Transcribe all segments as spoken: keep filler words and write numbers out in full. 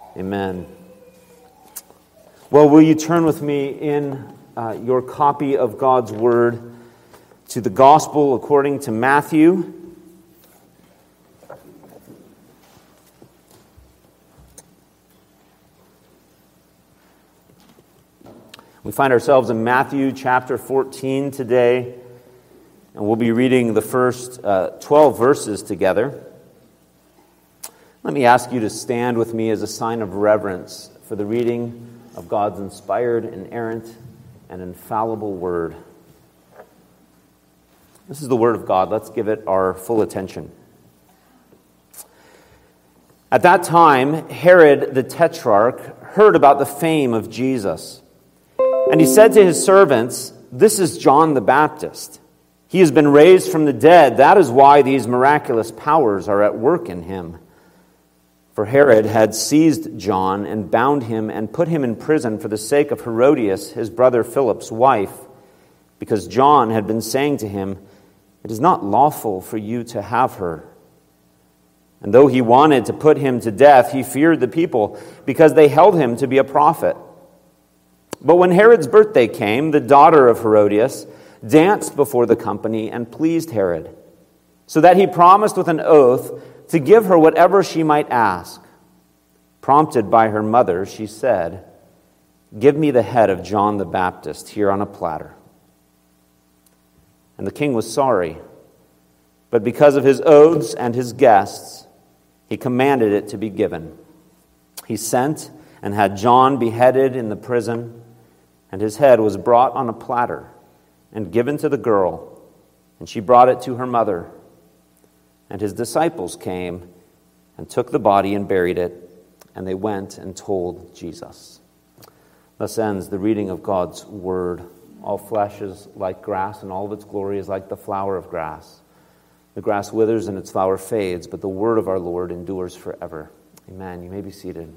Amen. Well, will you turn with me in uh, your copy of God's Word to the Gospel according to Matthew. We find ourselves in Matthew chapter fourteen today, and we'll be reading the first uh, twelve verses together. Let me ask you to stand with me as a sign of reverence for the reading of God's inspired, inerrant, and infallible Word. This is the Word of God. Let's give it our full attention. At that time, Herod the Tetrarch heard about the fame of Jesus. And he said to his servants, "This is John the Baptist. He has been raised from the dead. That is why these miraculous powers are at work in him." For Herod had seized John and bound him and put him in prison for the sake of Herodias, his brother Philip's wife, because John had been saying to him, "It is not lawful for you to have her." And though he wanted to put him to death, he feared the people, because they held him to be a prophet. But when Herod's birthday came, the daughter of Herodias danced before the company and pleased Herod, so that he promised with an oath to give her whatever she might ask. Prompted by her mother, she said, "Give me the head of John the Baptist here on a platter." And the king was sorry, but because of his oaths and his guests, he commanded it to be given. He sent and had John beheaded in the prison, and his head was brought on a platter and given to the girl, and she brought it to her mother. And his disciples came and took the body and buried it, and they went and told Jesus. Thus ends the reading of God's Word. All flesh is like grass, and all of its glory is like the flower of grass. The grass withers and its flower fades, but the word of our Lord endures forever. Amen. You may be seated.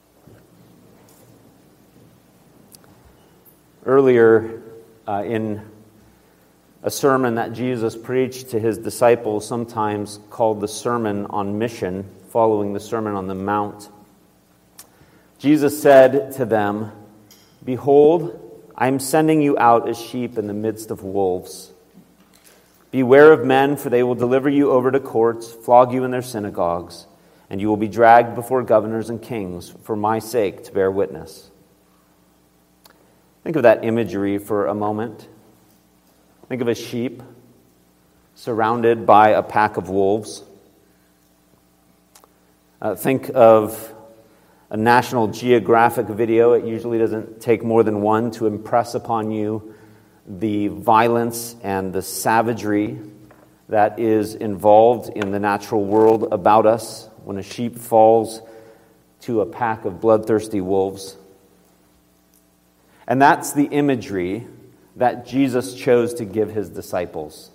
Earlier uh, in a sermon that Jesus preached to his disciples, sometimes called the Sermon on Mission, following the Sermon on the Mount, Jesus said to them, "Behold, I am sending you out as sheep in the midst of wolves. Beware of men, for they will deliver you over to courts, flog you in their synagogues, and you will be dragged before governors and kings for my sake to bear witness." Think of that imagery for a moment. Think of a sheep surrounded by a pack of wolves. Uh, think of a National Geographic video. It usually doesn't take more than one to impress upon you the violence and the savagery that is involved in the natural world about us when a sheep falls to a pack of bloodthirsty wolves. And that's the imagery that Jesus chose to give his disciples.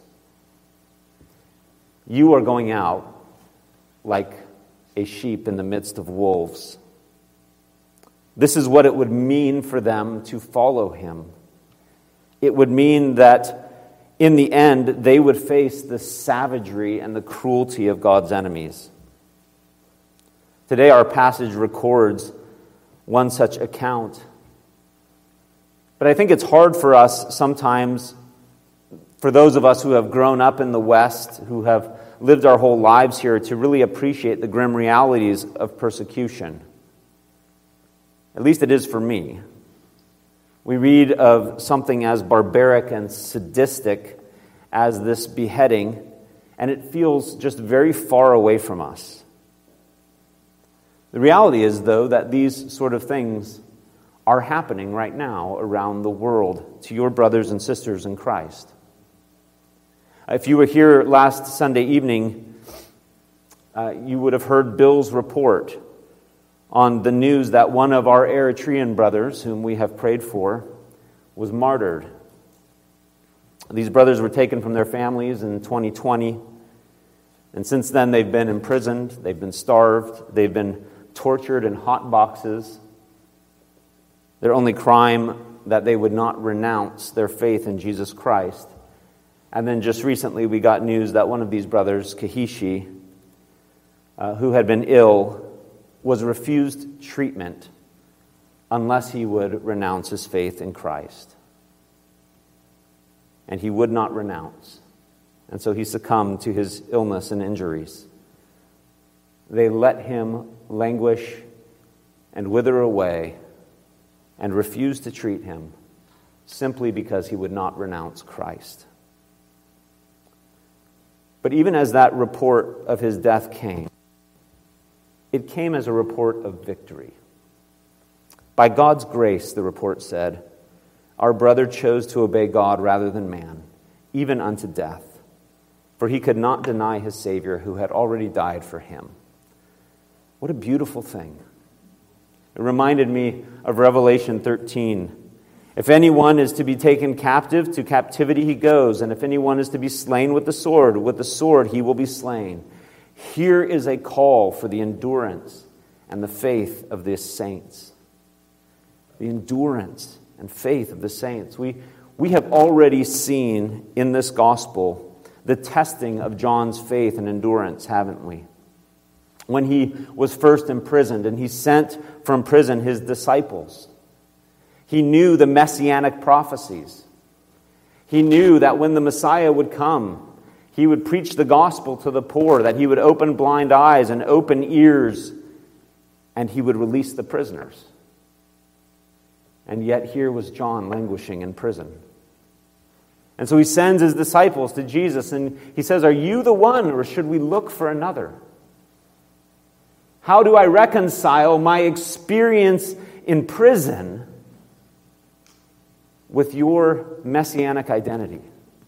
You are going out like a sheep in the midst of wolves. This is what it would mean for them to follow him. It would mean that in the end, they would face the savagery and the cruelty of God's enemies. Today, our passage records one such account. But I think it's hard for us sometimes, for those of us who have grown up in the West, who have lived our whole lives here, to really appreciate the grim realities of persecution. At least it is for me. We read of something as barbaric and sadistic as this beheading, and it feels just very far away from us. The reality is, though, that these sort of things are happening right now around the world to your brothers and sisters in Christ. If you were here last Sunday evening, uh, you would have heard Bill's report on the news that one of our Eritrean brothers, whom we have prayed for, was martyred. These brothers were taken from their families in twenty twenty, and since then they've been imprisoned, they've been starved, they've been tortured in hot boxes. Their only crime, that they would not renounce their faith in Jesus Christ. And then just recently we got news that one of these brothers, Kahishi, uh, who had been ill was refused treatment unless he would renounce his faith in Christ. And he would not renounce. And so he succumbed to his illness and injuries. They let him languish and wither away and refused to treat him simply because he would not renounce Christ. But even as that report of his death came, it came as a report of victory. By God's grace, the report said, our brother chose to obey God rather than man, even unto death, for he could not deny his Savior who had already died for him. What a beautiful thing. It reminded me of Revelation thirteen. If anyone is to be taken captive, to captivity he goes, and if anyone is to be slain with the sword, with the sword he will be slain. Here is a call for the endurance and the faith of the saints. The endurance and faith of the saints. We, we have already seen in this gospel the testing of John's faith and endurance, haven't we? When he was first imprisoned and he sent from prison his disciples, he knew the messianic prophecies. He knew that when the Messiah would come, he would preach the gospel to the poor, that he would open blind eyes and open ears, and he would release the prisoners. And yet here was John languishing in prison. And so he sends his disciples to Jesus, and he says, are you the one, or should we look for another? How do I reconcile my experience in prison with your messianic identity?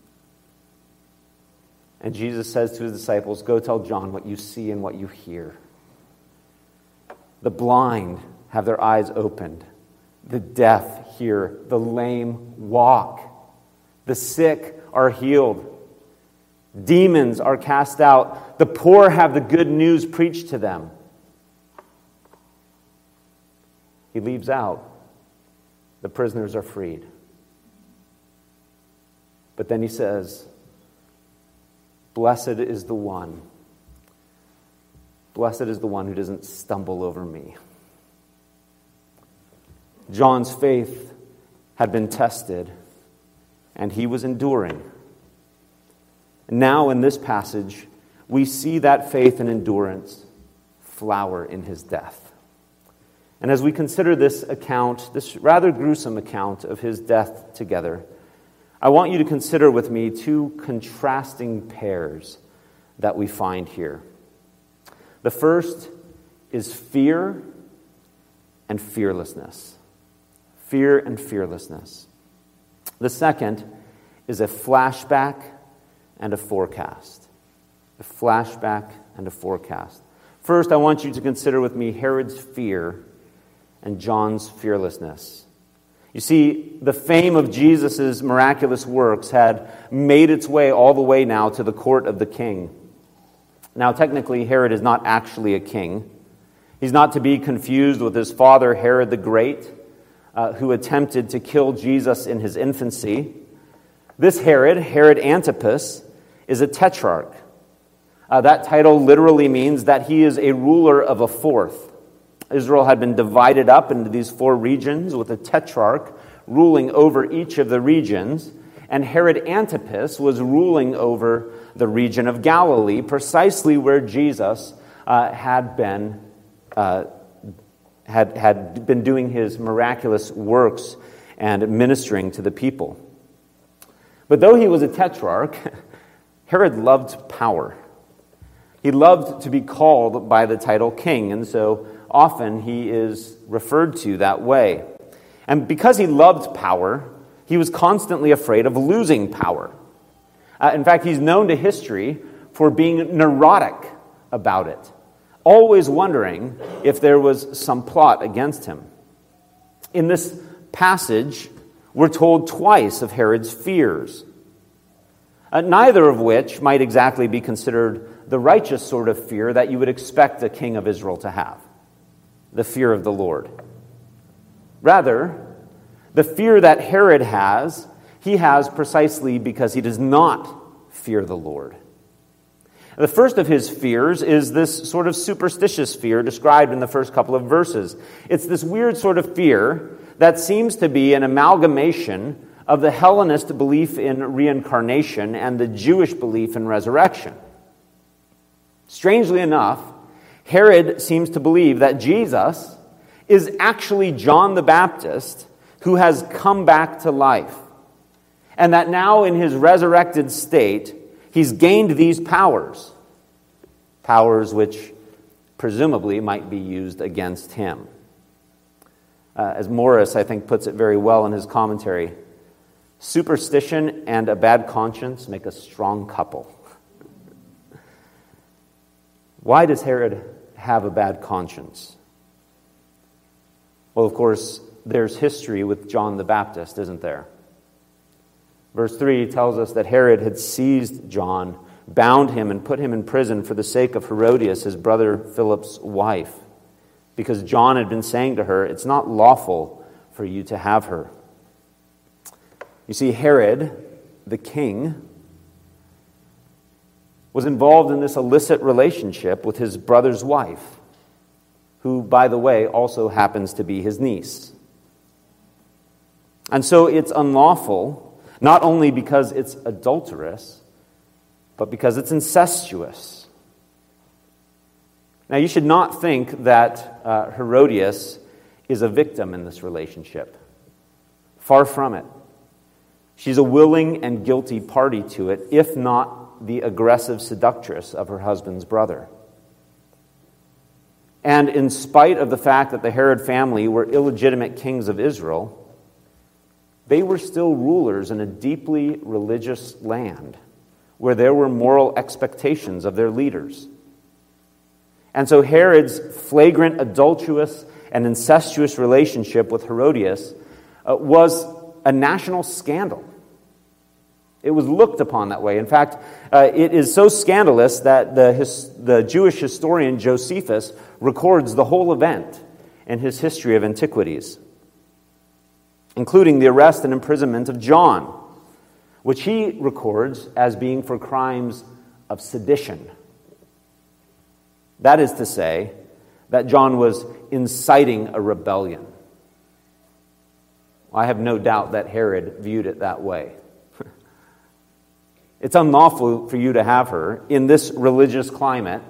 And Jesus says to his disciples, go tell John what you see and what you hear. The blind have their eyes opened. The deaf hear. The lame walk. The sick are healed. Demons are cast out. The poor have the good news preached to them. He leaves out, the prisoners are freed. But then he says, blessed is the one. Blessed is the one who doesn't stumble over me. John's faith had been tested, and he was enduring. Now in this passage, we see that faith and endurance flower in his death. And as we consider this account, this rather gruesome account of his death together, I want you to consider with me two contrasting pairs that we find here. The first is fear and fearlessness. Fear and fearlessness. The second is a flashback and a forecast. A flashback and a forecast. First, I want you to consider with me Herod's fear and John's fearlessness. You see, the fame of Jesus' miraculous works had made its way all the way now to the court of the king. Now, technically, Herod is not actually a king. He's not to be confused with his father, Herod the Great, uh, who attempted to kill Jesus in his infancy. This Herod, Herod Antipas, is a tetrarch. Uh, that title literally means that he is a ruler of a fourth. Israel had been divided up into these four regions with a tetrarch ruling over each of the regions. And Herod Antipas was ruling over the region of Galilee, precisely where Jesus uh, had been uh, had, had been doing his miraculous works and ministering to the people. But though he was a tetrarch, Herod loved power. He loved to be called by the title king, and so often he is referred to that way. And because he loved power, he was constantly afraid of losing power. Uh, in fact, he's known to history for being neurotic about it, always wondering if there was some plot against him. In this passage, we're told twice of Herod's fears, uh, neither of which might exactly be considered the righteous sort of fear that you would expect a king of Israel to have. The fear of the Lord. Rather, the fear that Herod has, he has precisely because he does not fear the Lord. The first of his fears is this sort of superstitious fear described in the first couple of verses. It's this weird sort of fear that seems to be an amalgamation of the Hellenist belief in reincarnation and the Jewish belief in resurrection. Strangely enough, Herod seems to believe that Jesus is actually John the Baptist who has come back to life, and that now in his resurrected state, he's gained these powers, powers which presumably might be used against him. Uh, as Morris, I think, puts it very well in his commentary, superstition and a bad conscience make a strong couple. Why does Herod have a bad conscience? Well, of course, there's history with John the Baptist, isn't there? Verse three tells us that Herod had seized John, bound him, and put him in prison for the sake of Herodias, his brother Philip's wife, because John had been saying to her, "It's not lawful for you to have her." You see, Herod, the king, was involved in this illicit relationship with his brother's wife, who, by the way, also happens to be his niece. And so it's unlawful, not only because it's adulterous, but because it's incestuous. Now, you should not think that uh, Herodias is a victim in this relationship. Far from it. She's a willing and guilty party to it, if not the aggressive seductress of her husband's brother. And in spite of the fact that the Herod family were illegitimate kings of Israel, they were still rulers in a deeply religious land where there were moral expectations of their leaders. And so Herod's flagrant, adulterous, and incestuous relationship with Herodias uh, was a national scandal. It was looked upon that way. In fact, uh, it is so scandalous that the, his, the Jewish historian Josephus records the whole event in his History of Antiquities, including the arrest and imprisonment of John, which he records as being for crimes of sedition. That is to say, that John was inciting a rebellion. I have no doubt that Herod viewed it that way. It's unlawful for you to have her in this religious climate.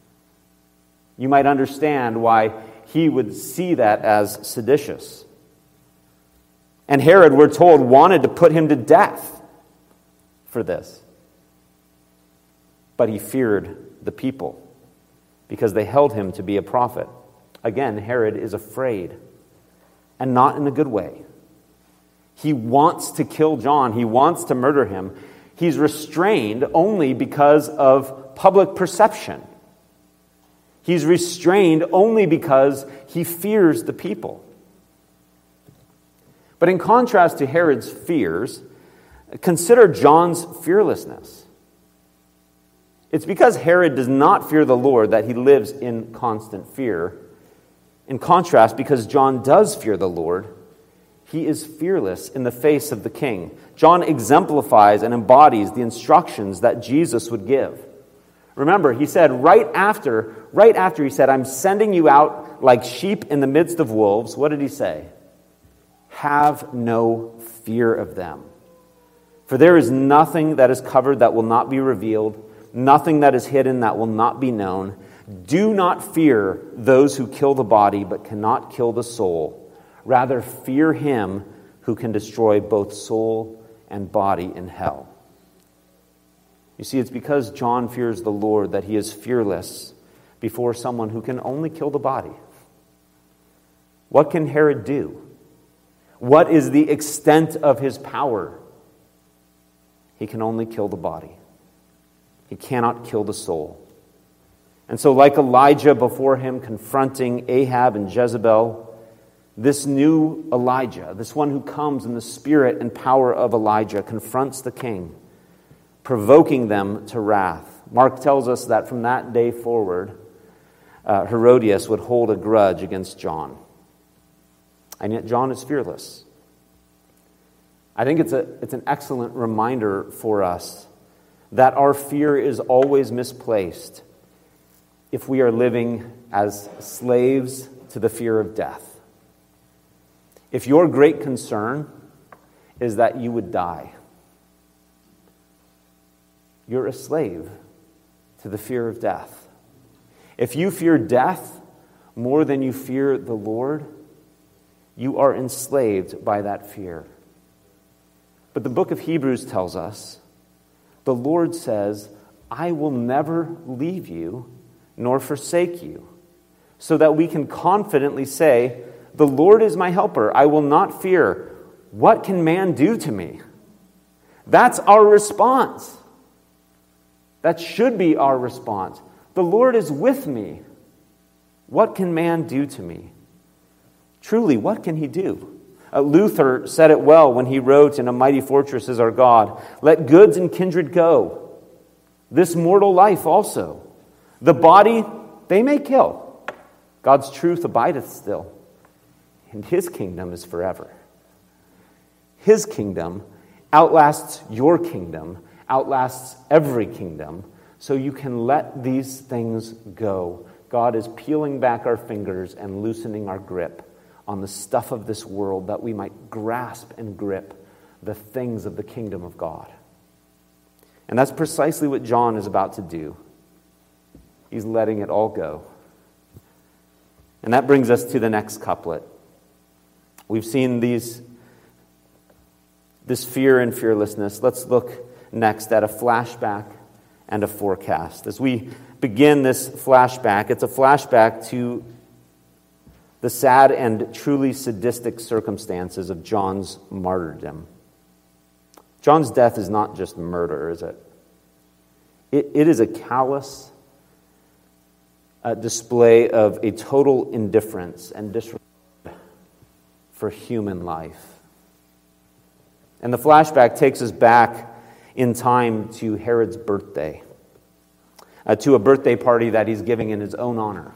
You might understand why he would see that as seditious. And Herod, we're told, wanted to put him to death for this. But he feared the people because they held him to be a prophet. Again, Herod is afraid, and not in a good way. He wants to kill John. He wants to murder him. He's restrained only because of public perception. He's restrained only because he fears the people. But in contrast to Herod's fears, consider John's fearlessness. It's because Herod does not fear the Lord that he lives in constant fear. In contrast, because John does fear the Lord, he is fearless in the face of the king. John exemplifies and embodies the instructions that Jesus would give. Remember, he said right after, right after he said, "I'm sending you out like sheep in the midst of wolves," what did he say? "Have no fear of them. For there is nothing that is covered that will not be revealed, nothing that is hidden that will not be known. Do not fear those who kill the body but cannot kill the soul. Rather, fear him who can destroy both soul and body in hell." You see, it's because John fears the Lord that he is fearless before someone who can only kill the body. What can Herod do? What is the extent of his power? He can only kill the body. He cannot kill the soul. And so, like Elijah before him confronting Ahab and Jezebel, this new Elijah, this one who comes in the spirit and power of Elijah, confronts the king, provoking them to wrath. Mark tells us that from that day forward, uh, Herodias would hold a grudge against John. And yet John is fearless. I think it's a it's an excellent reminder for us that our fear is always misplaced if we are living as slaves to the fear of death. If your great concern is that you would die, you're a slave to the fear of death. If you fear death more than you fear the Lord, you are enslaved by that fear. But the book of Hebrews tells us, the Lord says, I will never leave you nor forsake you, so that we can confidently say, the Lord is my helper. I will not fear. What can man do to me? That's our response. That should be our response. The Lord is with me. What can man do to me? Truly, what can he do? Uh, Luther said it well when he wrote in A Mighty Fortress is Our God, let goods and kindred go, this mortal life also. The body they may kill, God's truth abideth still, and his kingdom is forever. His kingdom outlasts your kingdom, outlasts every kingdom, so you can let these things go. God is peeling back our fingers and loosening our grip on the stuff of this world that we might grasp and grip the things of the kingdom of God. And that's precisely what John is about to do. He's letting it all go. And that brings us to the next couplet. We've seen these, this fear and fearlessness. Let's look next at a flashback and a forecast. As we begin this flashback, it's a flashback to the sad and truly sadistic circumstances of John's martyrdom. John's death is not just murder, is it? It, it is a callous uh, display of a total indifference and disregard for human life. And the flashback takes us back in time to Herod's birthday, uh, to a birthday party that he's giving in his own honor.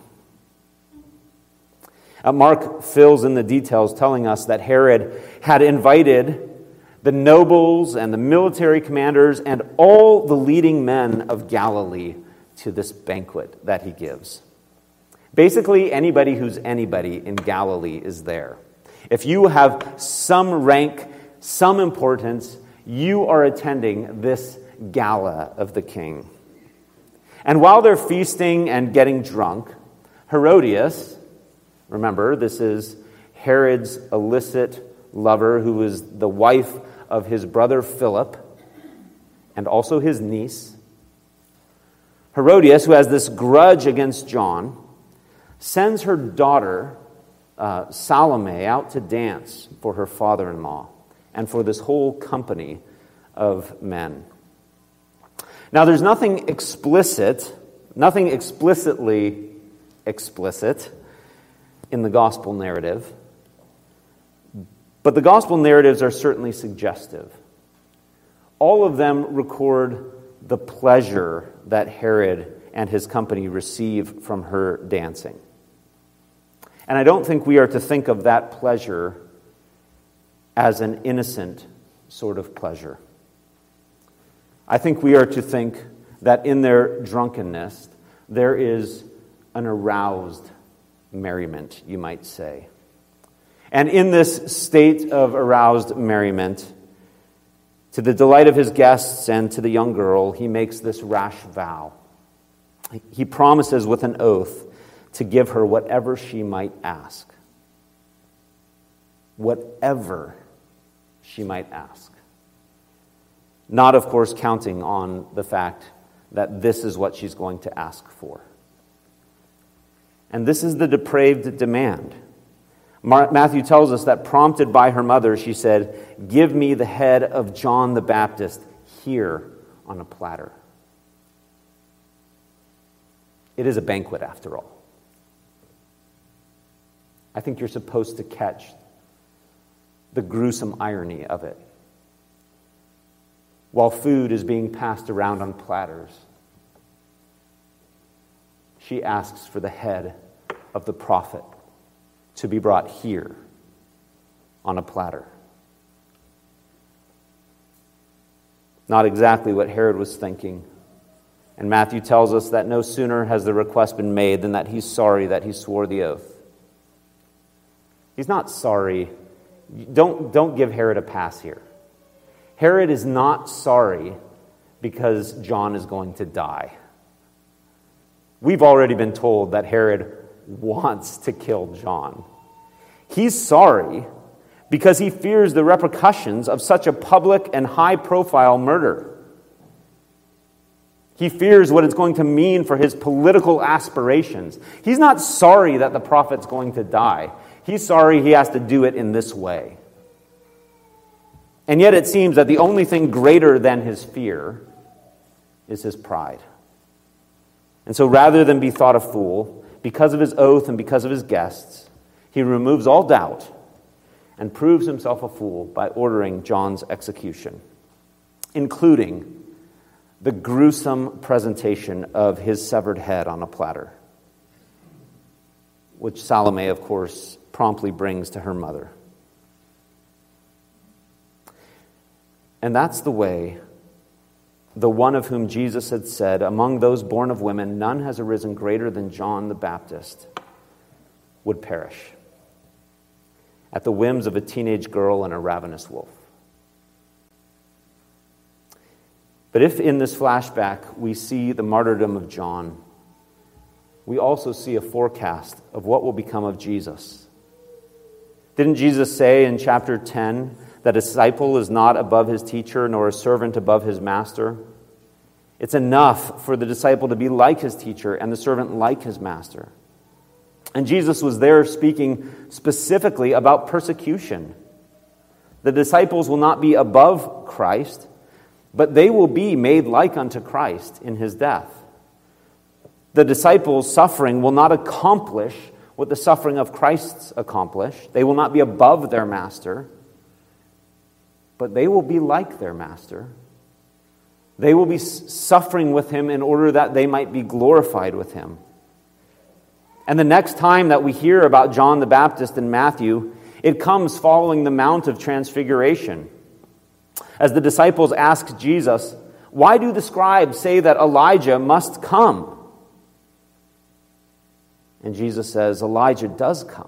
Uh, Mark fills in the details telling us that Herod had invited the nobles and the military commanders and all the leading men of Galilee to this banquet that he gives. Basically, anybody who's anybody in Galilee is there. If you have some rank, some importance, you are attending this gala of the king. And while they're feasting and getting drunk, Herodias, remember, this is Herod's illicit lover who was the wife of his brother Philip and also his niece. Herodias, who has this grudge against John, sends her daughter uh, Salome out to dance for her father-in-law and for this whole company of men. Now, there's nothing explicit, nothing explicitly explicit in the gospel narrative, but the gospel narratives are certainly suggestive. All of them record the pleasure that Herod and his company receive from her dancing. And I don't think we are to think of that pleasure as an innocent sort of pleasure. I think we are to think that in their drunkenness, there is an aroused merriment, you might say. And in this state of aroused merriment, to the delight of his guests and to the young girl, he makes this rash vow. He promises with an oath to give her whatever she might ask. Whatever she might ask. Not, of course, counting on the fact that this is what she's going to ask for. And this is the depraved demand. Matthew tells us that prompted by her mother, she said, "Give me the head of John the Baptist here on a platter." It is a banquet, after all. I think you're supposed to catch the gruesome irony of it. While food is being passed around on platters, she asks for the head of the prophet to be brought here on a platter. Not exactly what Herod was thinking. And Matthew tells us that no sooner has the request been made than that he's sorry that he swore the oath. He's not sorry. Don't, don't give Herod a pass here. Herod is not sorry because John is going to die. We've already been told that Herod wants to kill John. He's sorry because he fears the repercussions of such a public and high-profile murder. He fears what it's going to mean for his political aspirations. He's not sorry that the prophet's going to die. He's sorry he has to do it in this way. And yet it seems that the only thing greater than his fear is his pride. And so rather than be thought a fool, because of his oath and because of his guests, he removes all doubt and proves himself a fool by ordering John's execution, including the gruesome presentation of his severed head on a platter, which Salome, of course, promptly brings to her mother. And that's the way the one of whom Jesus had said, among those born of women, none has arisen greater than John the Baptist, would perish at the whims of a teenage girl and a ravenous wolf. But if in this flashback we see the martyrdom of John, we also see a forecast of what will become of Jesus. Didn't Jesus say in chapter ten that a disciple is not above his teacher, nor a servant above his master? It's enough for the disciple to be like his teacher and the servant like his master. And Jesus was there speaking specifically about persecution. The disciples will not be above Christ, but they will be made like unto Christ in his death. The disciples' suffering will not accomplish what the suffering of Christ's accomplished. They will not be above their master, but they will be like their master. They will be suffering with him in order that they might be glorified with him. And the next time that we hear about John the Baptist in Matthew, it comes following the Mount of Transfiguration. As the disciples ask Jesus, "Why do the scribes say that Elijah must come?" And Jesus says, "Elijah does come.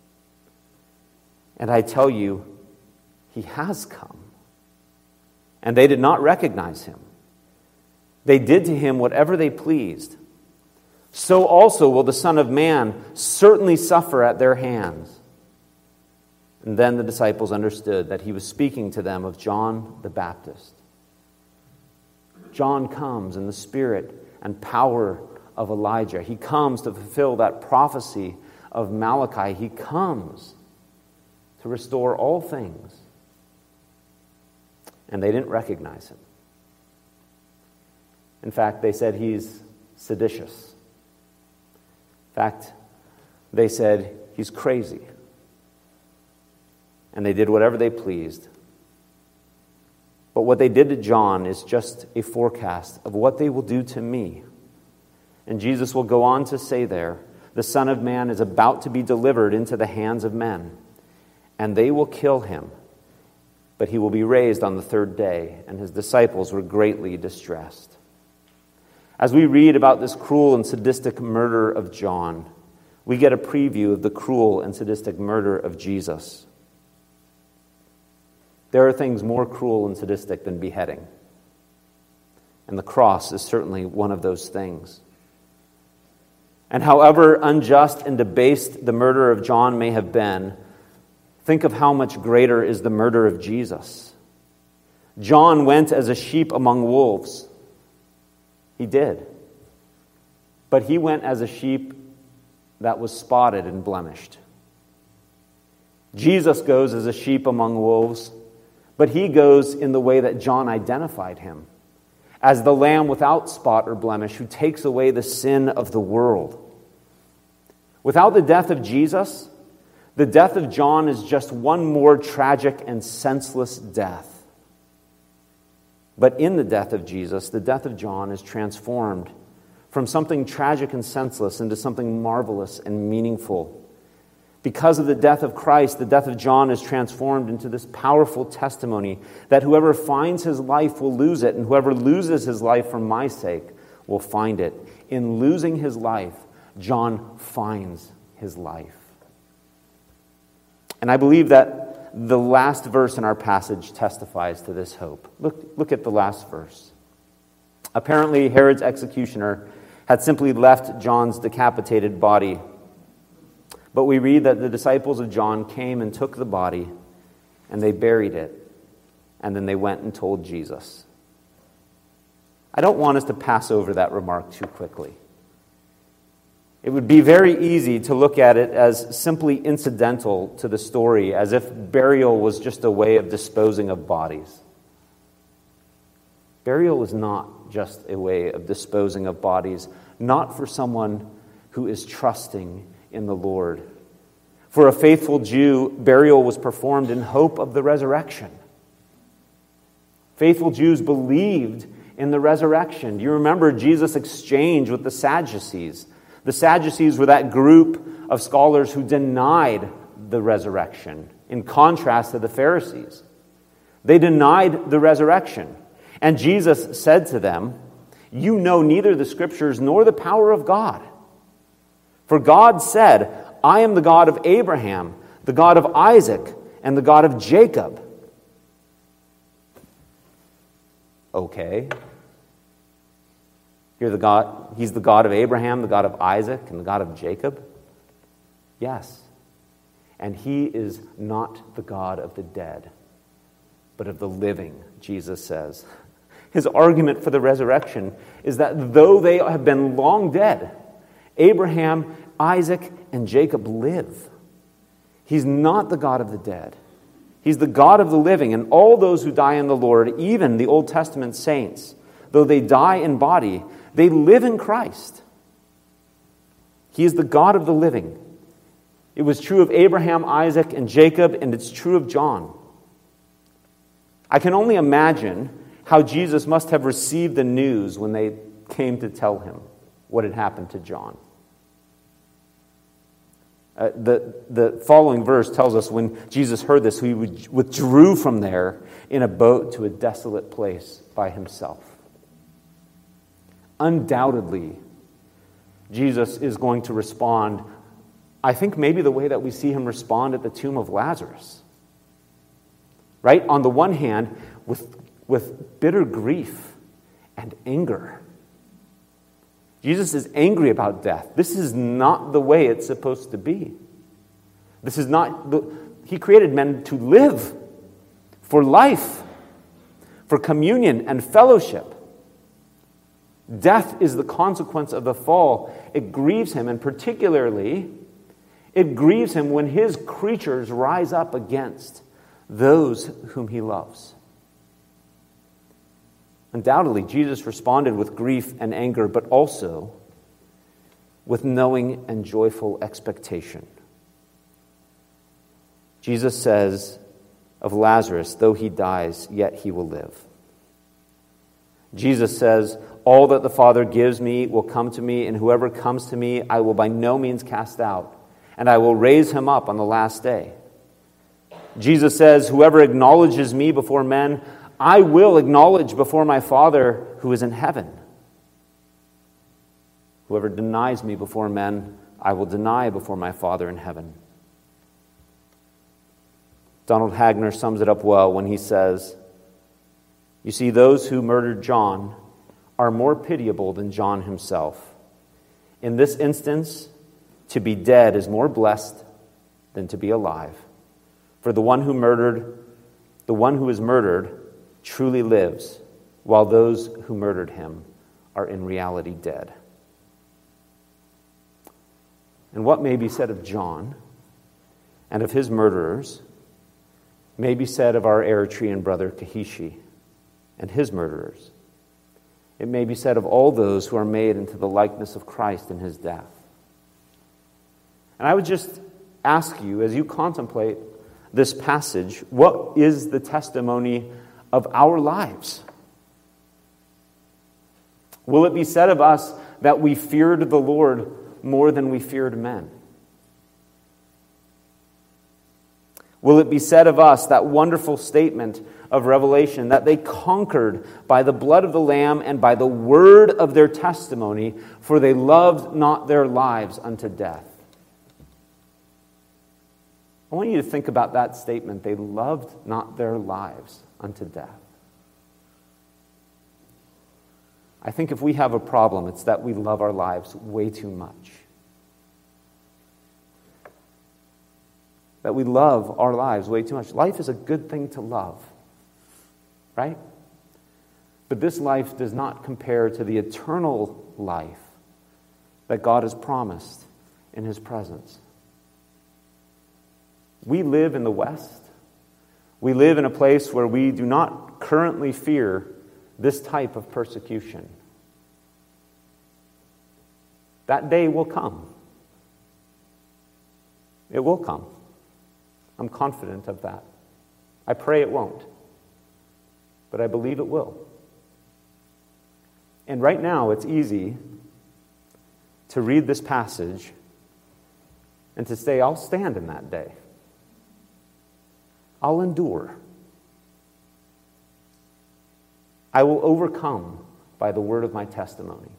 And I tell you, he has come." And they did not recognize him. They did to him whatever they pleased. So also will the Son of Man certainly suffer at their hands. And then the disciples understood that he was speaking to them of John the Baptist. John comes in the spirit and power of Elijah. He comes to fulfill that prophecy of Malachi. He comes to restore all things. And they didn't recognize him. In fact, they said he's seditious. In fact, they said he's crazy. And they did whatever they pleased. But what they did to John is just a forecast of what they will do to me. And Jesus will go on to say there, the Son of Man is about to be delivered into the hands of men, and they will kill him, but he will be raised on the third day. And his disciples were greatly distressed. As we read about this cruel and sadistic murder of John, we get a preview of the cruel and sadistic murder of Jesus. There are things more cruel and sadistic than beheading. And the cross is certainly one of those things. And however unjust and debased the murder of John may have been, think of how much greater is the murder of Jesus. John went as a sheep among wolves. He did. But he went as a sheep that was spotted and blemished. Jesus goes as a sheep among wolves, but he goes in the way that John identified him, as the lamb without spot or blemish who takes away the sin of the world. Without the death of Jesus, the death of John is just one more tragic and senseless death. But in the death of Jesus, the death of John is transformed from something tragic and senseless into something marvelous and meaningful. Because of the death of Christ, the death of John is transformed into this powerful testimony that whoever finds his life will lose it, and whoever loses his life for my sake will find it. In losing his life, John finds his life. And I believe that the last verse in our passage testifies to this hope. Look, look at the last verse. Apparently, Herod's executioner had simply left John's decapitated body. But we read that the disciples of John came and took the body, and they buried it, and then they went and told Jesus. I don't want us to pass over that remark too quickly. It would be very easy to look at it as simply incidental to the story, as if burial was just a way of disposing of bodies. Burial is not just a way of disposing of bodies, not for someone who is trusting in the Lord. For a faithful Jew, burial was performed in hope of the resurrection. Faithful Jews believed in the resurrection. Do you remember Jesus' exchange with the Sadducees? The Sadducees were that group of scholars who denied the resurrection, in contrast to the Pharisees. They denied the resurrection. And Jesus said to them, "You know neither the Scriptures nor the power of God. For God said, I am the God of Abraham, the God of Isaac, and the God of Jacob." Okay. You're the God, he's the God of Abraham, the God of Isaac, and the God of Jacob? Yes. And he is not the God of the dead, but of the living, Jesus says. His argument for the resurrection is that though they have been long dead, Abraham, Isaac, and Jacob live. He's not the God of the dead. He's the God of the living, and all those who die in the Lord, even the Old Testament saints, though they die in body, they live in Christ. He is the God of the living. It was true of Abraham, Isaac, and Jacob, and it's true of John. I can only imagine how Jesus must have received the news when they came to tell him what had happened to John. Uh, the, the following verse tells us when Jesus heard this, he withdrew from there in a boat to a desolate place by himself. Undoubtedly, Jesus is going to respond, I think maybe the way that we see him respond at the tomb of Lazarus. Right? On the one hand, with, with bitter grief and anger. Jesus is angry about death. This is not the way it's supposed to be. This is not, the, he created men to live for life, for communion and fellowship. Death is the consequence of the fall. It grieves him, and particularly, it grieves him when his creatures rise up against those whom he loves. Undoubtedly, Jesus responded with grief and anger, but also with knowing and joyful expectation. Jesus says of Lazarus, though he dies, yet he will live. Jesus says, all that the Father gives me will come to me, and whoever comes to me I will by no means cast out, and I will raise him up on the last day. Jesus says, whoever acknowledges me before men, I will acknowledge before my Father who is in heaven. Whoever denies me before men, I will deny before my Father in heaven. Donald Hagner sums it up well when he says, you see, those who murdered John are more pitiable than John himself. In this instance, to be dead is more blessed than to be alive. For the one who murdered, the one who is murdered, truly lives, while those who murdered him are in reality dead. And what may be said of John and of his murderers may be said of our Eritrean brother Kehishi and his murderers. It may be said of all those who are made into the likeness of Christ in his death. And I would just ask you, as you contemplate this passage, what is the testimony of our lives? Will it be said of us that we feared the Lord more than we feared men? Will it be said of us, that wonderful statement of Revelation, that they conquered by the blood of the Lamb and by the word of their testimony, for they loved not their lives unto death? I want you to think about that statement. They loved not their lives unto death. I think if we have a problem, it's that we love our lives way too much. That we love our lives way too much. Life is a good thing to love, right? But this life does not compare to the eternal life that God has promised in His presence. We live in the West. We live in a place where we do not currently fear this type of persecution. That day will come. It will come. I'm confident of that. I pray it won't, but I believe it will. And right now, it's easy to read this passage and to say, I'll stand in that day. I'll endure. I will overcome by the word of my testimony.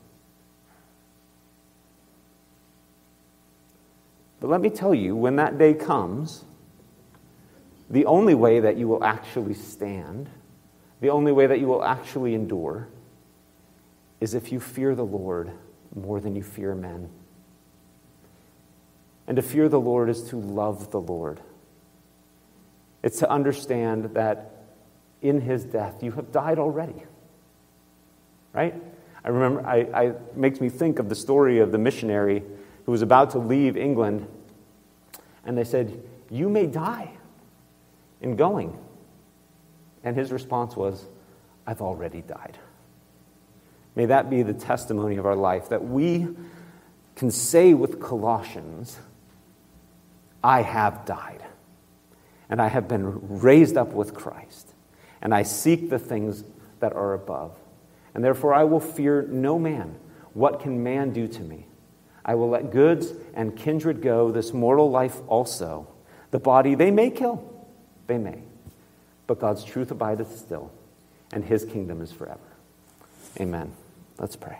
But let me tell you, when that day comes, the only way that you will actually stand, the only way that you will actually endure, is if you fear the Lord more than you fear men. And to fear the Lord is to love the Lord. It's to understand that in His death you have died already. Right? I remember, I, I it makes me think of the story of the missionary who was about to leave England, and they said, "You may die in going." And his response was, "I've already died." May that be the testimony of our life, that we can say with Colossians, I have died, and I have been raised up with Christ, and I seek the things that are above. And therefore I will fear no man. What can man do to me? I will let goods and kindred go, this mortal life also. The body they may kill, they may. But God's truth abideth still, and His kingdom is forever. Amen. Let's pray.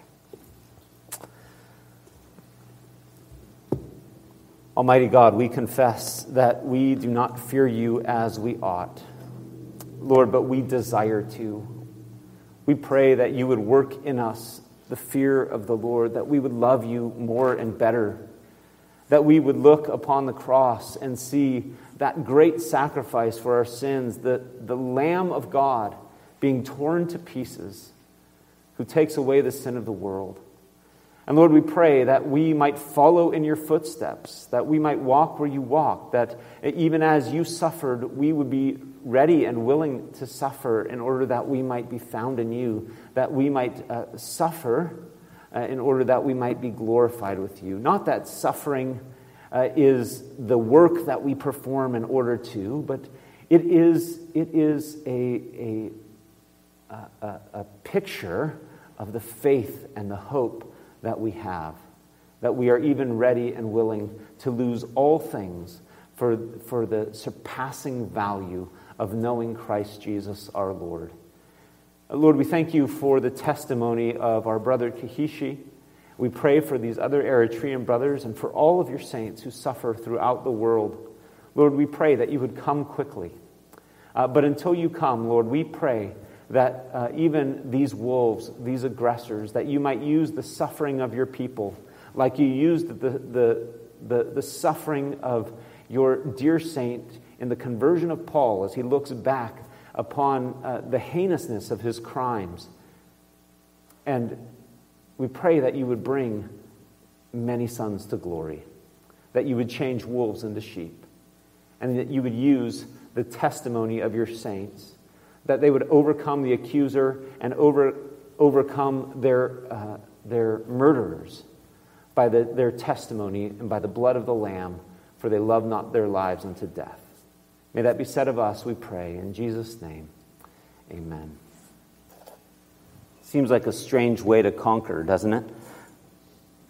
Almighty God, we confess that we do not fear You as we ought, Lord, but we desire to. We pray that You would work in us the fear of the Lord, that we would love You more and better, that we would look upon the cross and see that great sacrifice for our sins, the, the Lamb of God being torn to pieces, who takes away the sin of the world. And Lord, we pray that we might follow in Your footsteps, that we might walk where You walk, that even as You suffered, we would be ready and willing to suffer in order that we might be found in You, that we might uh, suffer uh, in order that we might be glorified with You. Not that suffering uh, is the work that we perform in order to, but it is it is a, a, a, a picture of the faith and the hope that we have, that we are even ready and willing to lose all things for, for the surpassing value of knowing Christ Jesus our Lord. Lord, we thank You for the testimony of our brother Kihishi. We pray for these other Eritrean brothers and for all of Your saints who suffer throughout the world. Lord, we pray that You would come quickly. Uh, but until You come, Lord, we pray that uh, even these wolves, these aggressors, that You might use the suffering of Your people, like You used the, the, the, the suffering of Your dear saint in the conversion of Paul as he looks back upon uh, the heinousness of his crimes. And we pray that You would bring many sons to glory, that You would change wolves into sheep, and that You would use the testimony of Your saints, that they would overcome the accuser and over, overcome their, uh, their murderers by the, their testimony and by the blood of the Lamb, for they love not their lives unto death. May that be said of us, we pray. In Jesus' name, amen. Seems like a strange way to conquer, doesn't it?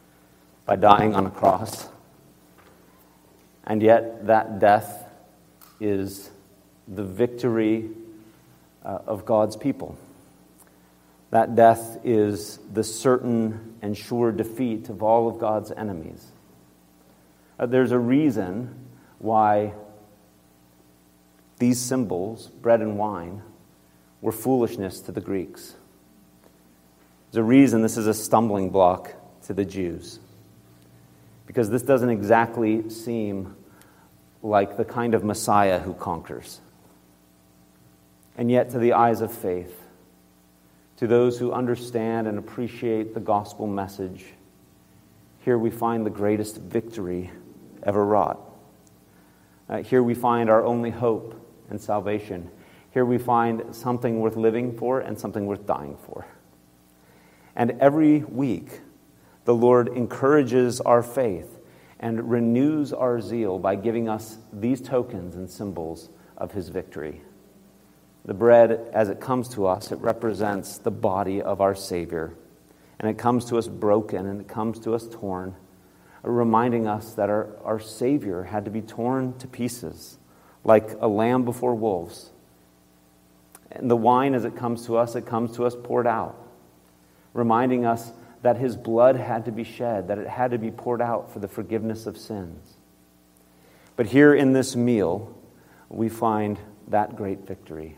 By dying on a cross. And yet that death is the victory uh, of God's people. That death is the certain and sure defeat of all of God's enemies. Uh, there's a reason why these symbols, bread and wine, were foolishness to the Greeks. There's a reason this is a stumbling block to the Jews. Because this doesn't exactly seem like the kind of Messiah who conquers. And yet, to the eyes of faith, to those who understand and appreciate the gospel message, here we find the greatest victory ever wrought. Uh, here we find our only hope and salvation. Here we find something worth living for and something worth dying for. And every week, the Lord encourages our faith and renews our zeal by giving us these tokens and symbols of his victory. The bread, as it comes to us, it represents the body of our Savior. And it comes to us broken, and it comes to us torn, reminding us that our, our Savior had to be torn to pieces, like a lamb before wolves. And the wine, as it comes to us, it comes to us poured out, reminding us that his blood had to be shed, that it had to be poured out for the forgiveness of sins. But here in this meal, we find that great victory.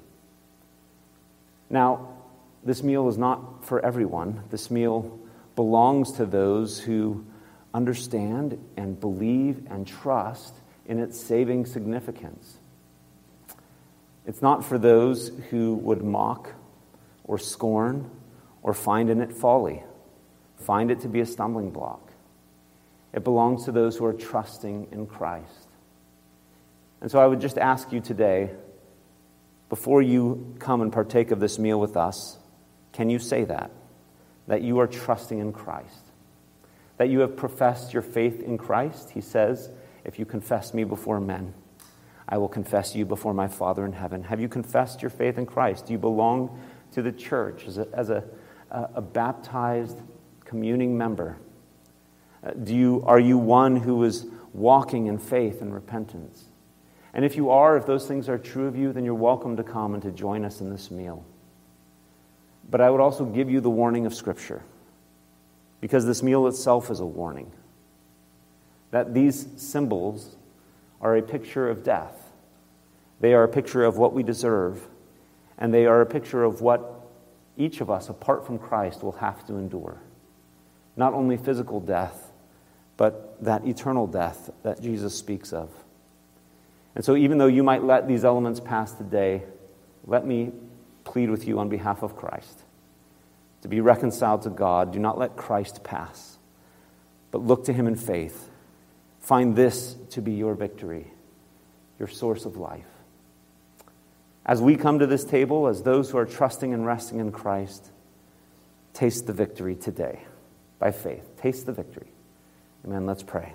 Now, this meal is not for everyone. This meal belongs to those who understand and believe and trust in its saving significance. It's not for those who would mock or scorn or find in it folly, find it to be a stumbling block. It belongs to those who are trusting in Christ. And so I would just ask you today, before you come and partake of this meal with us, can you say that? That you are trusting in Christ. That you have professed your faith in Christ. He says, if you confess me before men, I will confess you before my Father in heaven. Have you confessed your faith in Christ? Do you belong to the church as a, as a, a baptized communing member? Uh, do you, are you one who is walking in faith and repentance? And if you are, if those things are true of you, then you're welcome to come and to join us in this meal. But I would also give you the warning of Scripture, because this meal itself is a warning, that these symbols are a picture of death. They are a picture of what we deserve, and they are a picture of what each of us, apart from Christ, will have to endure. Not only physical death, but that eternal death that Jesus speaks of. And so even though you might let these elements pass today, let me plead with you on behalf of Christ. To be reconciled to God, do not let Christ pass, but look to him in faith. Find this to be your victory, your source of life. As we come to this table, as those who are trusting and resting in Christ, taste the victory today by faith. Taste the victory. Amen. Let's pray.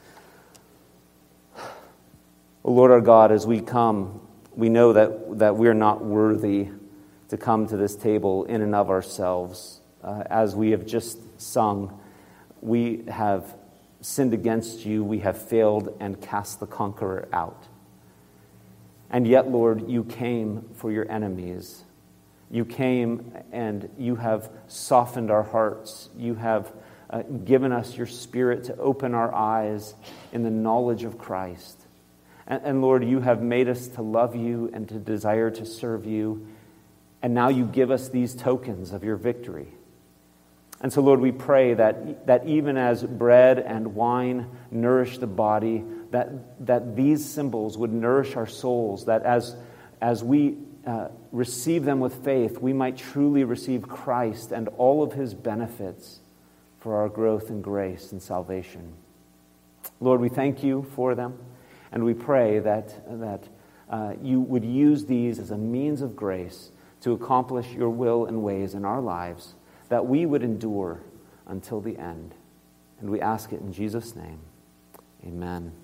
O Lord our God, as we come, we know that, that we're not worthy to come to this table in and of ourselves. Uh, as we have just sung, we have sinned against you, we have failed and cast the conqueror out. And yet, Lord, you came for your enemies. You came and you have softened our hearts. You have uh, given us your Spirit to open our eyes in the knowledge of Christ. And, and Lord, you have made us to love you and to desire to serve you. And now you give us these tokens of your victory. And so, Lord, we pray that, that even as bread and wine nourish the body, that, that these symbols would nourish our souls, that as, as we uh, receive them with faith, we might truly receive Christ and all of his benefits for our growth and grace and salvation. Lord, we thank you for them. And we pray that, that uh, you would use these as a means of grace to accomplish your will and ways in our lives, that we would endure until the end. And we ask it in Jesus' name. Amen.